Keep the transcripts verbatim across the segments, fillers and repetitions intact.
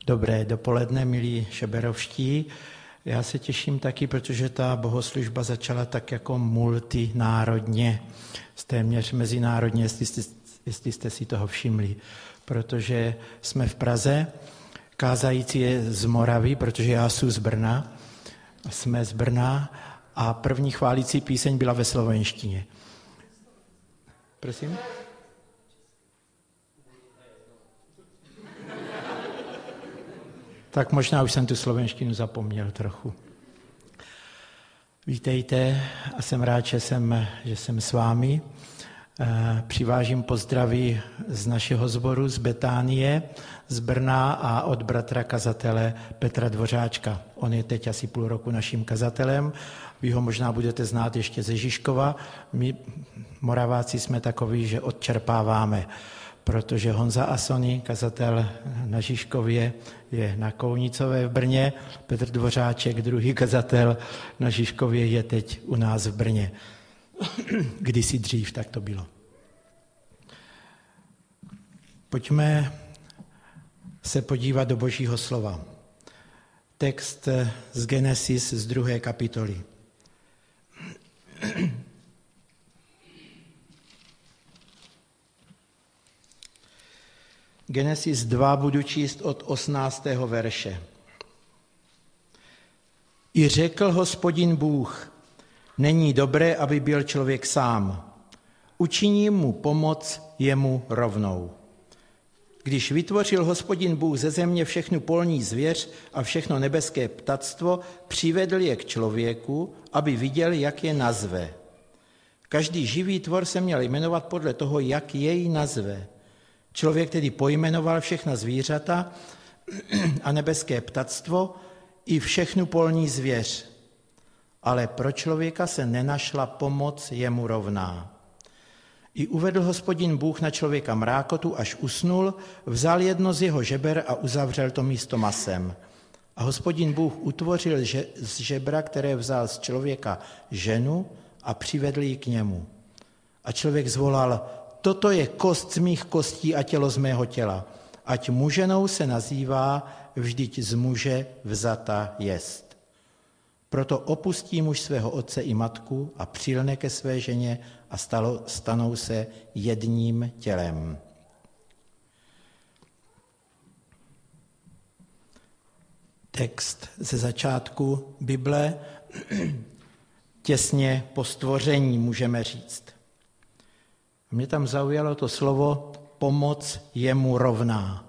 Dobré dopoledne, milí šeberovští. Já se těším taky, protože ta bohoslužba začala tak jako multinárodně, téměř mezinárodně, jestli jste, jestli jste si toho všimli. Protože jsme v Praze, kázající je z Moravy, protože já jsem z Brna, jsme z Brna a první chválící píseň byla ve slovenštině. Prosím? Tak možná už jsem tu slovenštinu zapomněl trochu. Vítejte a jsem rád, že jsem, že jsem s vámi. Přivážím pozdraví z našeho sboru, z Betánie, z Brna a od bratra kazatele Petra Dvořáčka. On je teď asi půl roku naším kazatelem. Vy ho možná budete znát ještě ze Žižkova. My, Moraváci, jsme takoví, že odčerpáváme, protože Honza Asony, kazatel na Žižkově, je na Kounicové v Brně, Petr Dvořáček, druhý kazatel na Žižkově, je teď u nás v Brně. Kdysi dřív tak to bylo. Pojďme se podívat do Božího slova. Text z Genesis z druhé kapitoly. Genesis dva budu číst od osmnáctého verše. I řekl Hospodin Bůh, není dobré, aby byl člověk sám. Učiním mu pomoc jemu rovnou. Když vytvořil Hospodin Bůh ze země všechnu polní zvěř a všechno nebeské ptactvo, přivedl je k člověku, aby viděl, jak je nazve. Každý živý tvor se měl jmenovat podle toho, jak jej nazve. Člověk tedy pojmenoval všechna zvířata a nebeské ptactvo i všechnu polní zvěř. Ale pro člověka se nenašla pomoc jemu rovná. I uvedl Hospodin Bůh na člověka mrákotu, až usnul, vzal jedno z jeho žeber a uzavřel to místo masem. A Hospodin Bůh utvořil z žebra, které vzal z člověka, ženu a přivedl ji k němu. A člověk zvolal, toto je kost z mých kostí a tělo z mého těla. Ať muženou se nazývá, vždyť z muže vzata jest. Proto opustí muž svého otce i matku a přilne ke své ženě a stalo, stanou se jedním tělem. Text ze začátku Bible, těsně po stvoření, můžeme říct. Mě tam zaujalo to slovo pomoc jemu rovná.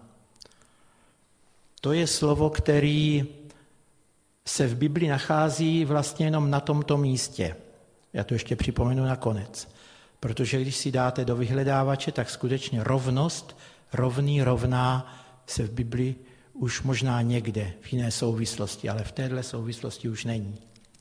To je slovo, který se v Bibli nachází vlastně jenom na tomto místě. Já to ještě připomenu nakonec. Protože když si dáte do vyhledávače, tak skutečně rovnost, rovný, rovná se v Bibli už možná někde v jiné souvislosti, ale v téhle souvislosti už není.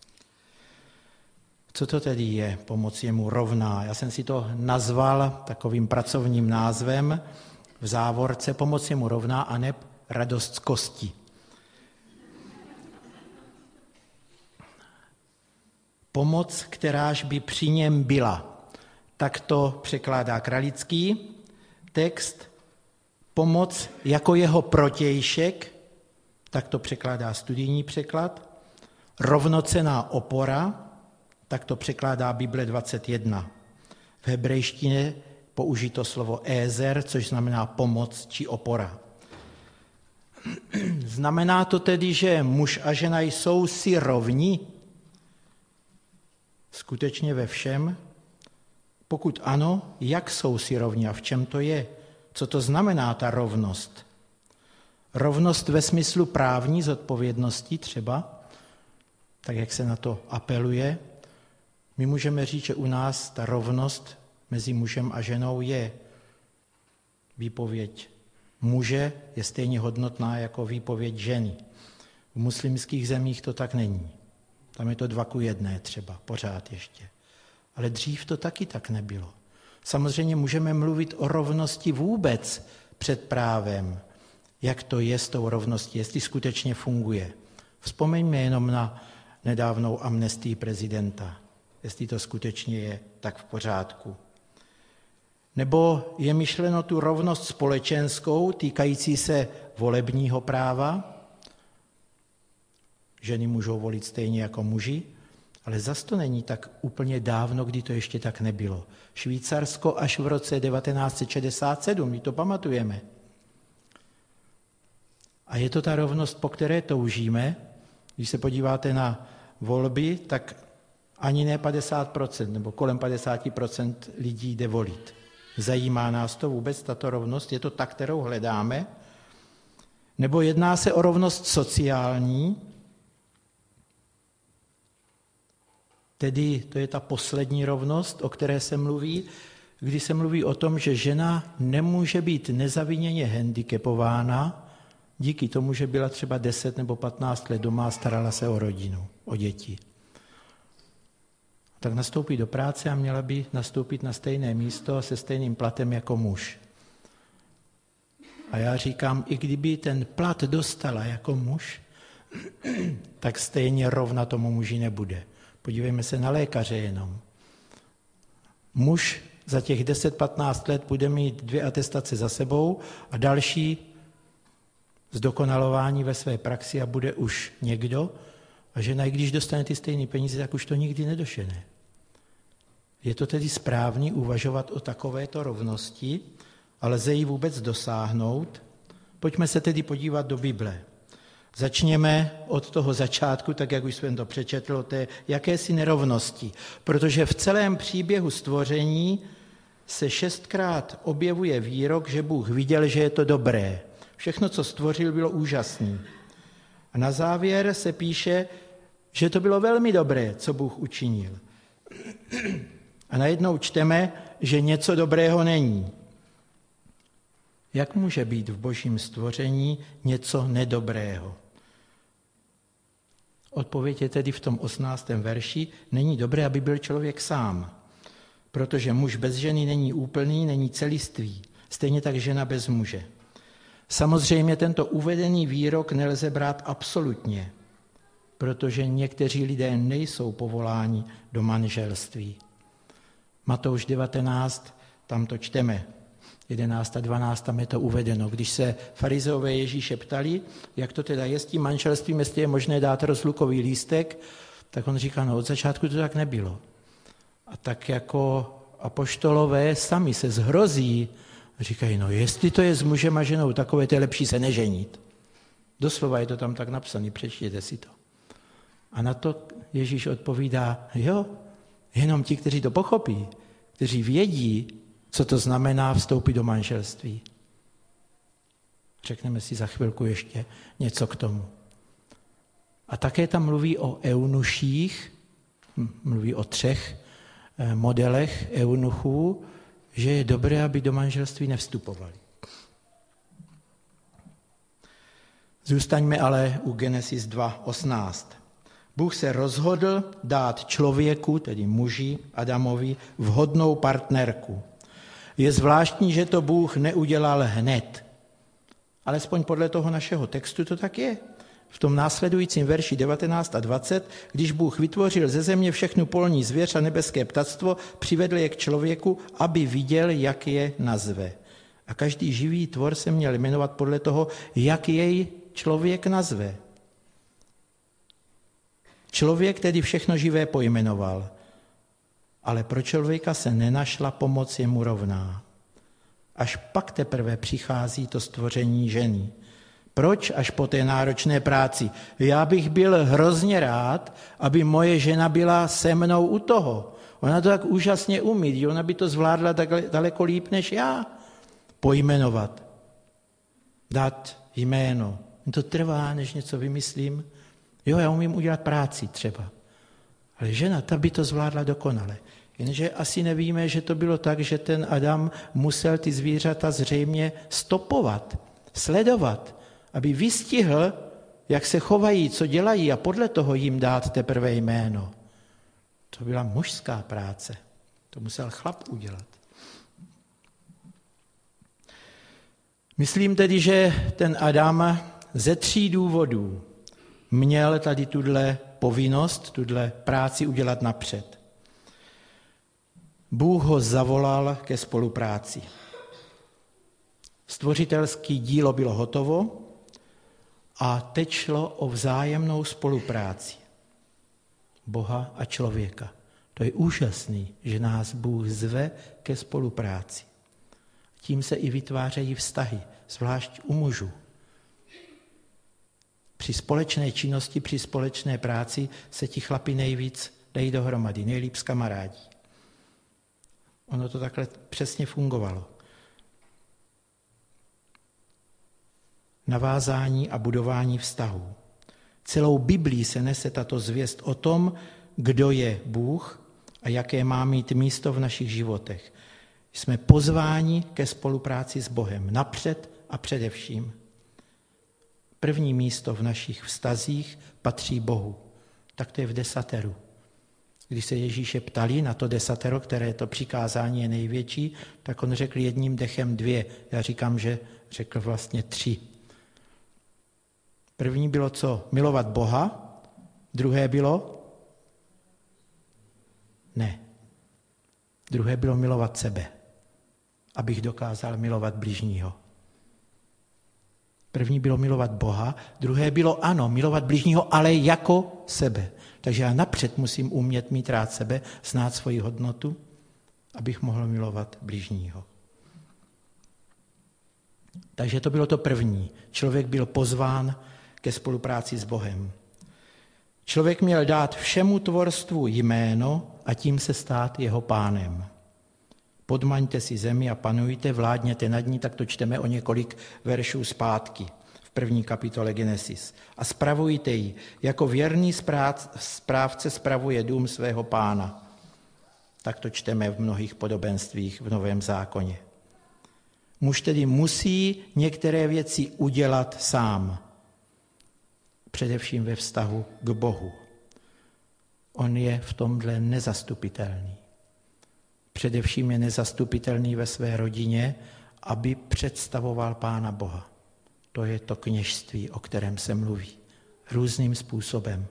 Co to tedy je pomoc jemu rovná? Já jsem si to nazval takovým pracovním názvem v závorce pomoc jemu rovná aneb radost z kosti. Pomoc, kteráž by při něm byla. Tak to překládá Kralický text. Pomoc jako jeho protějšek, tak to překládá studijní překlad. Rovnocenná opora, tak to překládá Bible dvacet jedna. V hebrejštině použito slovo ézer, což znamená pomoc či opora. Znamená to tedy, že muž a žena jsou si rovni? Skutečně ve všem? Pokud ano, jak jsou si rovni a v čem to je? Co to znamená ta rovnost? Rovnost ve smyslu právní zodpovědnosti třeba, tak jak se na to apeluje. My můžeme říct, že u nás ta rovnost mezi mužem a ženou je. Výpověď muže je stejně hodnotná jako výpověď ženy. V muslimských zemích to tak není. Tam je to dva ku jedné třeba, pořád ještě. Ale dřív to taky tak nebylo. Samozřejmě můžeme mluvit o rovnosti vůbec před právem. Jak to je s tou rovností, jestli skutečně funguje. Vzpomeňme jenom na nedávnou amnestii prezidenta. Jestli to skutečně je tak v pořádku. Nebo je myšleno tu rovnost společenskou, týkající se volebního práva. Ženy můžou volit stejně jako muži, ale zas to není tak úplně dávno, kdy to ještě tak nebylo. Švýcarsko až v roce devatenáct set šedesát sedm, my to pamatujeme. A je to ta rovnost, po které toužíme. Když se podíváte na volby, tak ani ne padesát procent, nebo kolem padesát procent lidí jde volit. Zajímá nás to vůbec, tato rovnost? Je to ta, kterou hledáme? Nebo jedná se o rovnost sociální, tedy to je ta poslední rovnost, o které se mluví, kdy se mluví o tom, že žena nemůže být nezaviněně handicapována díky tomu, že byla třeba deset nebo patnáct let doma a starala se o rodinu, o děti. Tak nastoupí do práce a měla by nastoupit na stejné místo se stejným platem jako muž. A já říkám, i kdyby ten plat dostala jako muž, tak stejně rovna tomu muži nebude. Podívejme se na lékaře jenom. Muž za těch deset patnáct let bude mít dvě atestace za sebou a další zdokonalování ve své praxi a bude už někdo, a žena, i když dostane ty stejné peníze, tak už to nikdy nedošene. Je to tedy správný uvažovat o takovéto rovnosti, ale lze ji vůbec dosáhnout? Pojďme se tedy podívat do Bible. Začněme od toho začátku, tak jak už jsem to přečetl, o té jakési nerovnosti, protože v celém příběhu stvoření se šestkrát objevuje výrok, že Bůh viděl, že je to dobré. Všechno, co stvořil, bylo úžasné. A na závěr se píše, že to bylo velmi dobré, co Bůh učinil. A najednou čteme, že něco dobrého není. Jak může být v božím stvoření něco nedobrého? Odpověď je tedy v tom osmnáctém verši, není dobré, aby byl člověk sám, protože muž bez ženy není úplný, není celistvý, stejně tak žena bez muže. Samozřejmě tento uvedený výrok nelze brát absolutně, protože někteří lidé nejsou povoláni do manželství. Matouš devatenáct, tam to čteme, jedenáct a dvanáct, tam je to uvedeno. Když se farizeové Ježíše ptali, jak to teda je s tím manželstvím, jestli je možné dát rozlukový lístek, tak on říká, no od začátku to tak nebylo. A tak jako apoštolové sami se zhrozí, říkají, no jestli to je s mužem a ženou takové, to je lepší se neženit. Doslova je to tam tak napsané, přečtěte si to. A na to Ježíš odpovídá, jo, jenom ti, kteří to pochopí, kteří vědí, co to znamená vstoupit do manželství. Řekneme si za chvilku ještě něco k tomu. A také tam mluví o eunuších, mluví o třech modelech eunuchů, že je dobré, aby do manželství nevstupovali. Zůstaňme ale u Genesis dva osmnáct. Bůh se rozhodl dát člověku, tedy muži Adamovi, vhodnou partnerku. Je zvláštní, že to Bůh neudělal hned. Alespoň podle toho našeho textu to tak je. V tom následujícím verši devatenáct a dvacet, když Bůh vytvořil ze země všechnu polní zvěř a nebeské ptactvo, přivedl je k člověku, aby viděl, jak je nazve. A každý živý tvor se měl jmenovat podle toho, jak jej člověk nazve. Člověk tedy všechno živé pojmenoval, ale pro člověka se nenašla pomoc jemu rovná. Až pak teprve přichází to stvoření ženy. Proč až po té náročné práci? Já bych byl hrozně rád, aby moje žena byla se mnou u toho. Ona to tak úžasně umí, ona by to zvládla daleko líp než já. Pojmenovat, dát jméno. To trvá, než něco vymyslím. Jo, já umím udělat práci třeba. Ale žena, ta by to zvládla dokonale. Jenže asi nevíme, že to bylo tak, že ten Adam musel ty zvířata zřejmě stopovat, sledovat, aby vystihl, jak se chovají, co dělají a podle toho jim dát teprve jméno. To byla mužská práce. To musel chlap udělat. Myslím tedy, že ten Adam ze tří důvodů měl tady tuhle povinnost, tuhle práci udělat napřed. Bůh ho zavolal ke spolupráci. Stvořitelské dílo bylo hotovo a teď šlo o vzájemnou spolupráci Boha a člověka. To je úžasný, že nás Bůh zve ke spolupráci. Tím se i vytvářejí vztahy, zvlášť u mužů. Při společné činnosti, při společné práci se ti chlapi nejvíc dají dohromady, nejlíp s kamarádí. Ono to takhle přesně fungovalo. Navázání a budování vztahů. Celou Biblii se nese tato zvěst o tom, kdo je Bůh a jaké má mít místo v našich životech. Jsme pozváni ke spolupráci s Bohem napřed a především. První místo v našich vztazích patří Bohu. Tak to je v desateru. Když se Ježíše ptali na to desatero, které to přikázání je největší, tak on řekl jedním dechem dvě. Já říkám, že řekl vlastně tři. První bylo co? Milovat Boha. Druhé bylo? Ne. Druhé bylo milovat sebe, abych dokázal milovat bližního. První bylo milovat Boha, druhé bylo ano, milovat bližního, ale jako sebe. Takže já napřed musím umět mít rád sebe, znát svoji hodnotu, abych mohl milovat bližního. Takže to bylo to první. Člověk byl pozván ke spolupráci s Bohem. Člověk měl dát všemu tvorstvu jméno a tím se stát jeho pánem. Podmaňte si zemi a panujte, vládněte nad ní, tak to čteme o několik veršů zpátky v první kapitole Genesis. A spravujte ji, jako věrný správce spravuje dům svého pána. Tak to čteme v mnohých podobenstvích v Novém zákoně. Muž tedy musí některé věci udělat sám. Především ve vztahu k Bohu. On je v tomhle nezastupitelný. Především je nezastupitelný ve své rodině, aby představoval Pána Boha. To je to kněžství, o kterém se mluví. Různým způsobem.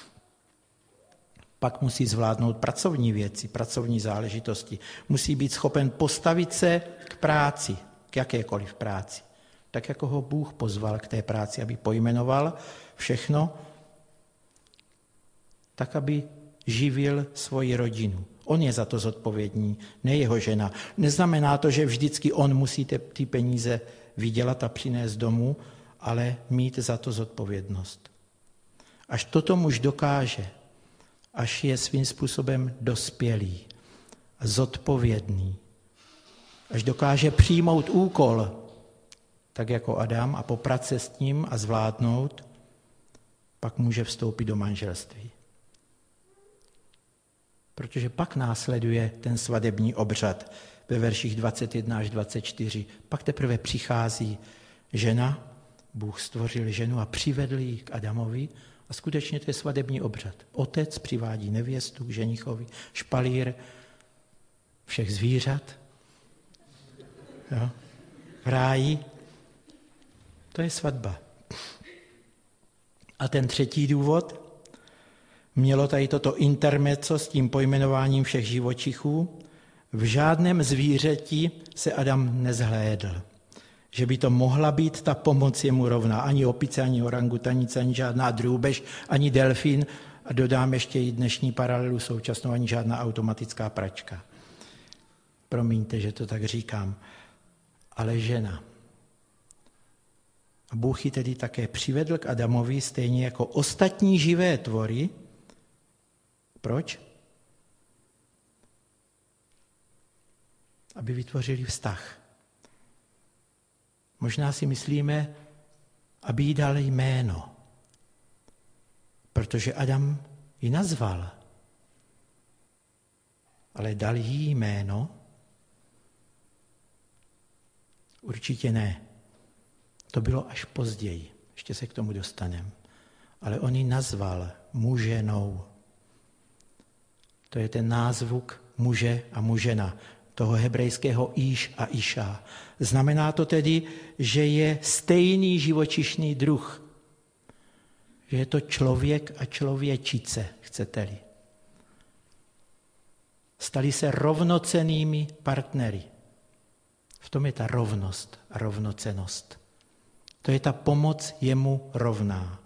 Pak musí zvládnout pracovní věci, pracovní záležitosti. Musí být schopen postavit se k práci, k jakékoliv práci. Tak jako ho Bůh pozval k té práci, aby pojmenoval všechno, tak aby živil svoji rodinu. On je za to zodpovědný, ne jeho žena. Neznamená to, že vždycky on musí ty peníze vydělat a přinést domů, ale mít za to zodpovědnost. Až toto muž dokáže, až je svým způsobem dospělý, zodpovědný, až dokáže přijmout úkol, tak jako Adam, a poprat se s ním a zvládnout, pak může vstoupit do manželství. Protože pak následuje ten svatební obřad ve verších dvacet jedna až dvacet čtyři. Pak teprve přichází žena, Bůh stvořil ženu a přivedl ji k Adamovi a skutečně to je svatební obřad. Otec přivádí nevěstu k ženichovi, špalír všech zvířat jo, v ráji. To je svatba. A ten třetí důvod, mělo tady toto intermezzo s tím pojmenováním všech živočichů. V žádném zvířeti se Adam nezhlédl, že by to mohla být ta pomoc jemu rovná. Ani opice, ani orangutanice, ani žádná drůbež, ani delfín. A dodám ještě i dnešní paralelu současnou, ani žádná automatická pračka. Promiňte, že to tak říkám. Ale žena. A Bůh ji tedy také přivedl k Adamovi, stejně jako ostatní živé tvory. Proč? Aby vytvořili vztah. Možná si myslíme, aby jí dal jméno, protože Adam ji nazval. Ale dal jí jméno? Určitě ne. To bylo až později, ještě se k tomu dostaneme. Ale on ji nazval muženou. To je ten názvuk muže a mužena, toho hebrejského Íš a Išá. Znamená to tedy, že je stejný živočišný druh. Že je to člověk a člověčice, chcete-li. Stali se rovnocennými partnery. V tom je ta rovnost a rovnocennost. To je ta pomoc jemu rovná.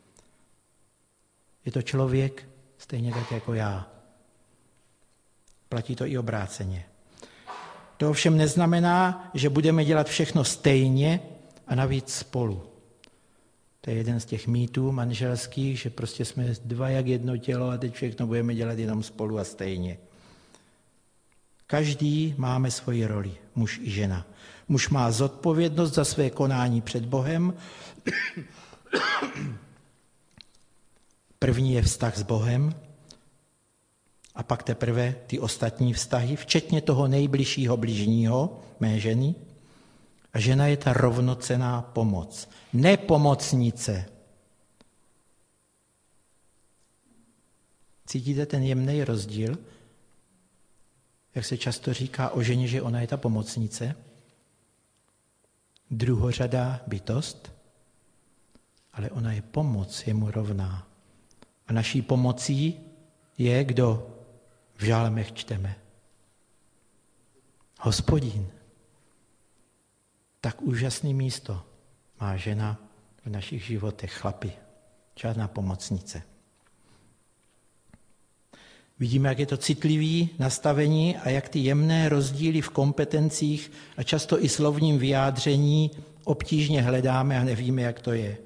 Je to člověk stejně tak jako já. Platí to i obráceně. To ovšem neznamená, že budeme dělat všechno stejně a navíc spolu. To je jeden z těch mýtů manželských, že prostě jsme dva jak jedno tělo a teď všechno budeme dělat jenom spolu a stejně. Každý máme svoji roli, muž i žena. Muž má zodpovědnost za své konání před Bohem. První je vztah s Bohem a pak teprve ty ostatní vztahy, včetně toho nejbližšího bližního, mé ženy. A žena je ta rovnocenná pomoc, ne pomocnice. Cítíte ten jemný rozdíl? Jak se často říká o ženě, že ona je ta pomocnice? Druhořadá bytost, ale ona je pomoc, je mu rovná. A naší pomocí je, kdo v žálmech čteme. Hospodin. Tak úžasné místo má žena v našich životech, chlapi. Žádná pomocnice. Vidíme, jak je to citlivý nastavení a jak ty jemné rozdíly v kompetencích a často i slovním vyjádření obtížně hledáme a nevíme, jak to je.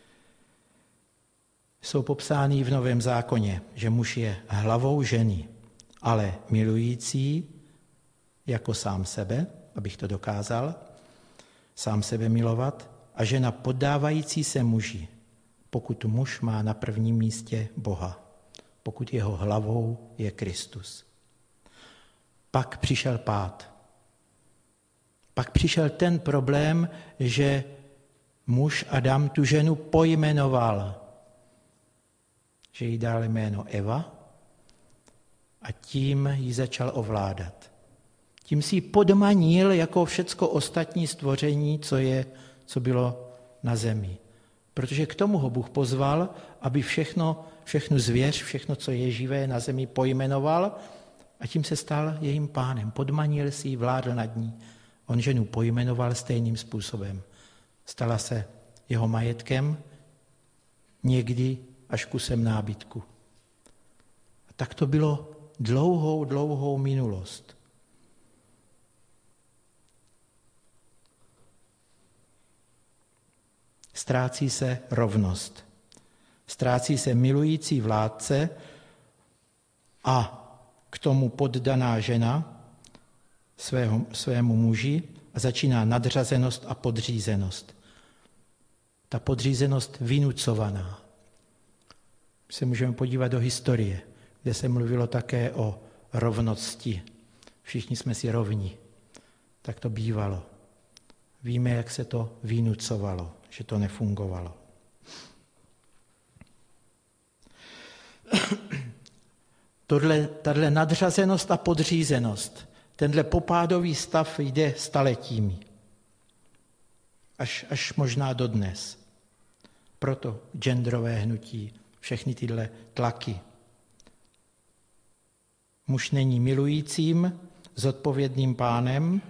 Jsou popsány v Novém zákoně, že muž je hlavou ženy, ale milující jako sám sebe, abych to dokázal, sám sebe milovat, a žena poddávající se muži, pokud muž má na prvním místě Boha, pokud jeho hlavou je Kristus. Pak přišel pád. Pak přišel ten problém, že muž Adam tu ženu pojmenoval, že jí dal jméno Eva a tím ji začal ovládat. Tím si ji podmanil jako všecko ostatní stvoření, co je, co bylo na zemi. Protože k tomu ho Bůh pozval, aby všechno, všechnu zvěř, všechno, co je živé na zemi, pojmenoval a tím se stal jejím pánem. Podmanil si ji, vládl nad ní. On ženu pojmenoval stejným způsobem. Stala se jeho majetkem, někdy až kusem nábytku. A tak to bylo dlouhou, dlouhou minulost. Ztrácí se rovnost. Ztrácí se milující vládce a k tomu poddaná žena svého, svému muži a začíná nadřazenost a podřízenost. Ta podřízenost vynucovaná. Se můžeme podívat do historie, kde se mluvilo také o rovnosti. Všichni jsme si rovni. Tak to bývalo. Víme, jak se to vynucovalo, že to nefungovalo. Tohle, tato nadřazenost a podřízenost, tenhle popádový stav jde staletími. Až, až možná dodnes. Proto genderové hnutí, všechny tyhle tlaky. Muž není milujícím, zodpovědným pánem,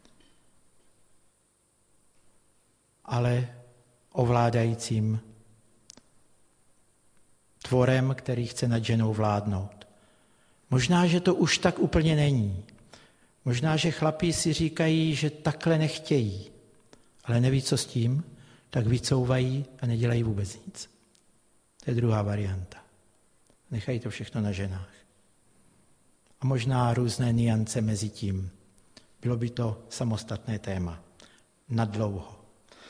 ale ovládajícím tvorem, který chce nad ženou vládnout. Možná, že to už tak úplně není. Možná, že chlapí si říkají, že takhle nechtějí, ale neví, co s tím, tak vycouvají a nedělají vůbec nic. To je druhá varianta. Nechají to všechno na ženách. A možná různé nuance mezi tím. Bylo by to samostatné téma. Nadlouho.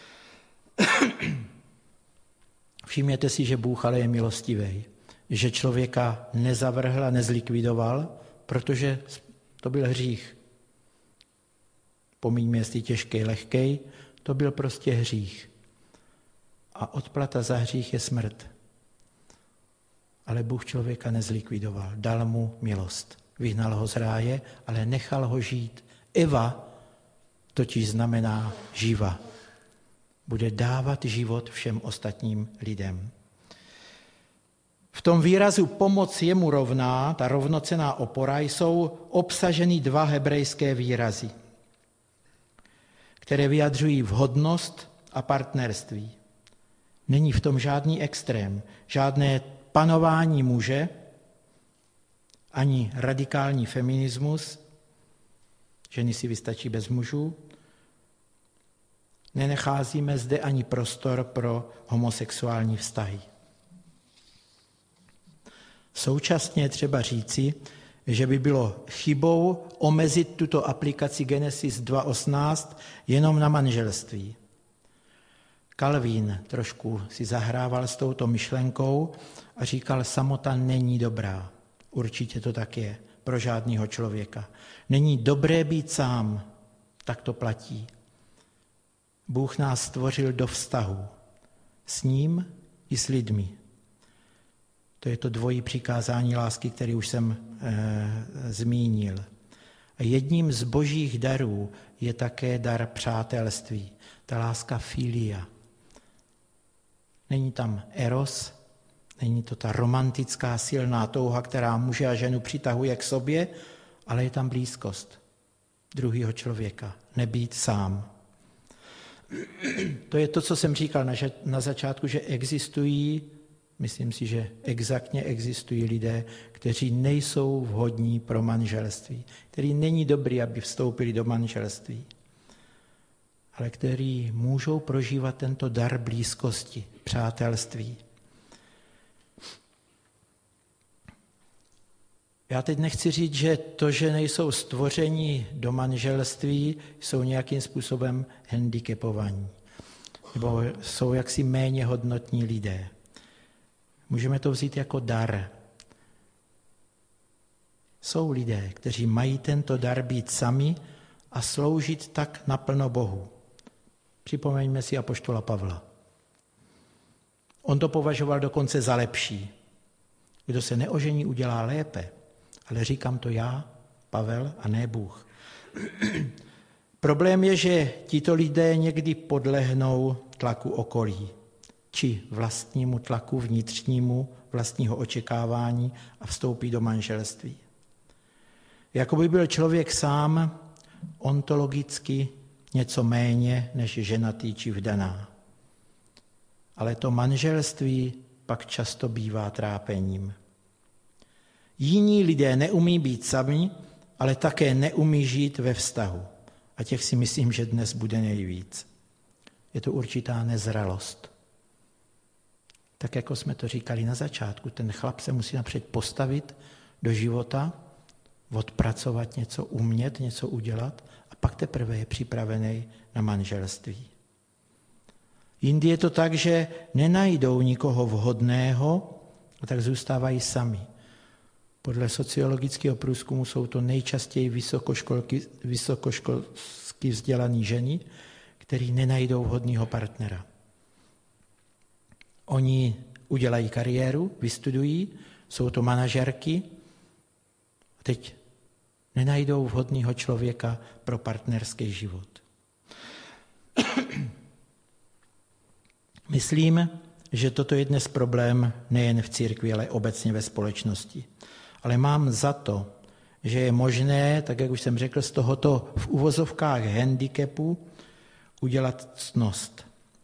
Všimněte si, že Bůh ale je milostivý, že člověka nezavrhl a nezlikvidoval, protože to byl hřích. Pomíňme, jestli těžký, lehkej, to byl prostě hřích. A odplata za hřích je smrt. Ale Bůh člověka nezlikvidoval, dal mu milost. Vyhnal ho z ráje, ale nechal ho žít. Eva totiž znamená živa. Bude dávat život všem ostatním lidem. V tom výrazu pomoc jemu rovná, ta rovnocenná opora, jsou obsaženy dva hebrejské výrazy, které vyjadřují vhodnost a partnerství. Není v tom žádný extrém, žádné panování muže, ani radikální feminismus, ženy si vystačí bez mužů. Nenecházíme zde ani prostor pro homosexuální vztahy. Současně je třeba říci, že by bylo chybou omezit tuto aplikaci Genesis dva osmnáct jenom na manželství. Kalvín trošku si zahrával s touto myšlenkou a říkal, samota není dobrá. Určitě to tak je pro žádného člověka. Není dobré být sám, tak to platí. Bůh nás stvořil do vztahu s ním i s lidmi. To je to dvojí přikázání lásky, který už jsem e, zmínil. A jedním z božích darů je také dar přátelství, ta láska filia. Není tam eros, není to ta romantická silná touha, která muže a ženu přitahuje k sobě, ale je tam blízkost druhého člověka, nebýt sám. To je to, co jsem říkal na, na začátku, že existují, myslím si, že exaktně existují lidé, kteří nejsou vhodní pro manželství, který není dobrý, aby vstoupili do manželství, ale který můžou prožívat tento dar blízkosti, přátelství. Já teď nechci říct, že to, že nejsou stvoření do manželství, jsou nějakým způsobem handicapovaní, nebo jsou jaksi méně hodnotní lidé. Můžeme to vzít jako dar. Jsou lidé, kteří mají tento dar být sami a sloužit tak naplno Bohu. Připomeňme si apoštola Pavla. On to považoval dokonce za lepší. Kdo se neožení, udělá lépe. Ale říkám to já, Pavel, a ne Bůh. Problém je, že tito lidé někdy podlehnou tlaku okolí, či vlastnímu tlaku vnitřnímu, vlastního očekávání a vstoupí do manželství. Jakoby byl člověk sám ontologicky něco méně než ženatý či vdaná. Ale to manželství pak často bývá trápením. Jiní lidé neumí být sami, ale také neumí žít ve vztahu. A těch si myslím, že dnes bude nejvíc. Je to určitá nezralost. Tak jako jsme to říkali na začátku, ten chlap se musí napřed postavit do života, odpracovat něco, umět něco udělat a pak teprve je připravený na manželství. Jindy je to tak, že nenajdou nikoho vhodného a tak zůstávají sami. Podle sociologického průzkumu jsou to nejčastěji vysokoškolky, vysokoškolsky vzdělané ženy, které nenajdou vhodného partnera. Oni udělají kariéru, vystudují, jsou to manažerky a teď nenajdou vhodného člověka pro partnerský život. Myslím, že toto je dnes problém nejen v církvi, ale obecně ve společnosti. Ale mám za to, že je možné, tak jak už jsem řekl, z tohoto v uvozovkách handicapu udělat ctnost.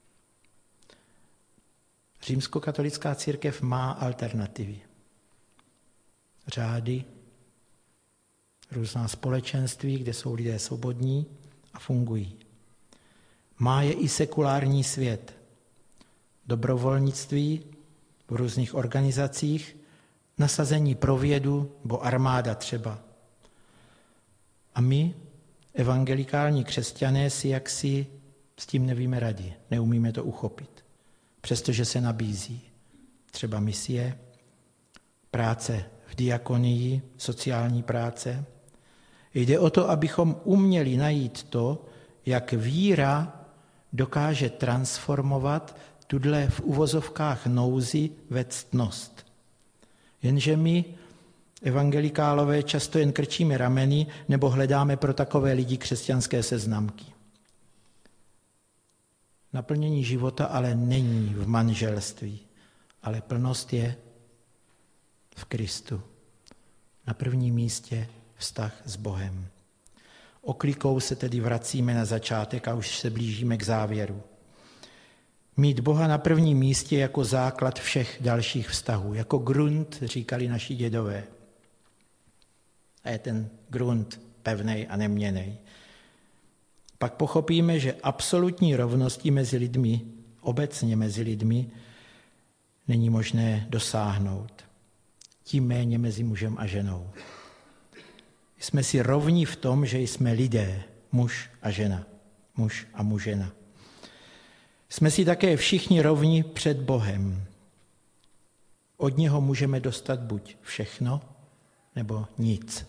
Římskokatolická církev má alternativy. Řády, různá společenství, kde jsou lidé svobodní a fungují. Má je i sekulární svět. Dobrovolnictví v různých organizacích, nasazení pro vědu, nebo armáda třeba. A my, evangelikální křesťané, si jaksi s tím nevíme rady, neumíme to uchopit. Přestože se nabízí třeba misie, práce v diakonii, sociální práce. Jde o to, abychom uměli najít to, jak víra dokáže transformovat tudle v uvozovkách nouzi ve ctnost. Jenže my, evangelikálové, často jen krčíme rameny nebo hledáme pro takové lidi křesťanské seznamky. Naplnění života ale není v manželství, ale plnost je v Kristu. Na prvním místě vztah s Bohem. Oklikou se tedy vracíme na začátek a už se blížíme k závěru. Mít Boha na prvním místě jako základ všech dalších vztahů, jako grunt, říkali naši dědové. A je ten grunt pevnej a neměnnej. Pak pochopíme, že absolutní rovnosti mezi lidmi, obecně mezi lidmi, není možné dosáhnout. Tím méně mezi mužem a ženou. Jsme si rovní v tom, že jsme lidé, muž a žena, muž a mužena. Jsme si také všichni rovni před Bohem. Od něho můžeme dostat buď všechno, nebo nic.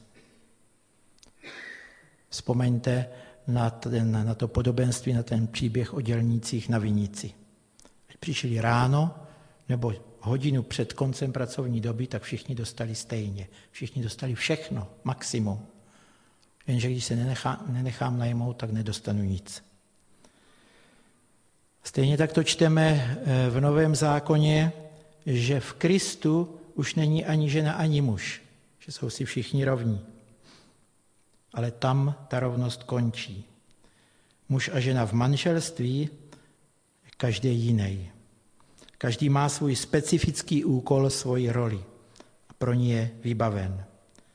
Vzpomeňte na, ten, na to podobenství, na ten příběh o dělnících na vinici. Přišli ráno, nebo hodinu před koncem pracovní doby, tak všichni dostali stejně. Všichni dostali všechno, maximum. Jenže když se nenechám, nenechám najmout, tak nedostanu nic. Stejně tak to čteme v Novém zákoně, že v Kristu už není ani žena, ani muž. Že jsou si všichni rovní. Ale tam ta rovnost končí. Muž a žena v manželství, každý jiný. Každý má svůj specifický úkol, svoji roli. A pro ní je vybaven.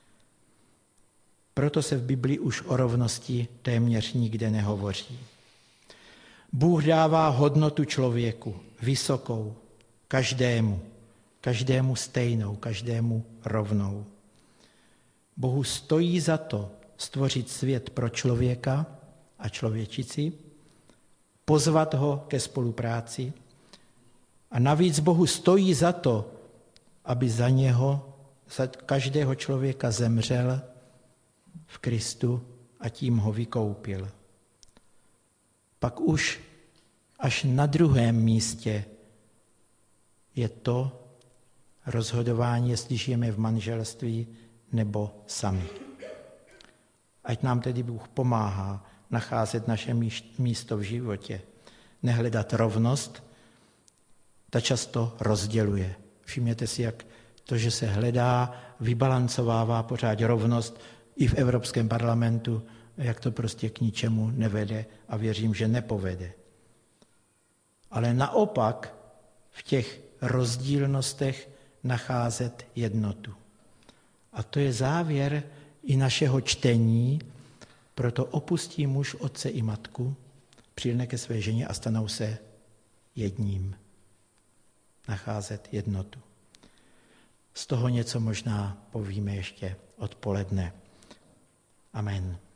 Proto se v Biblii už o rovnosti téměř nikde nehovoří. Bůh dává hodnotu člověku, vysokou, každému, každému stejnou, každému rovnou. Bohu stojí za to stvořit svět pro člověka a člověčici, pozvat ho ke spolupráci a navíc Bohu stojí za to, aby za něho, za každého člověka zemřel v Kristu a tím ho vykoupil. Pak už až na druhém místě je to rozhodování, jestli žijeme v manželství nebo sami. Ať nám tedy Bůh pomáhá nacházet naše místo v životě. Nehledat rovnost, ta často rozděluje. Všimněte si, jak to, že se hledá, vybalancovává pořád rovnost i v Evropském parlamentu, jak to prostě k ničemu nevede a věřím, že nepovede. Ale naopak v těch rozdílnostech nacházet jednotu. A to je závěr i našeho čtení, proto opustí muž otce i matku, přilne ke své ženě a stanou se jedním. Nacházet jednotu. Z toho něco možná povíme ještě odpoledne. Amen.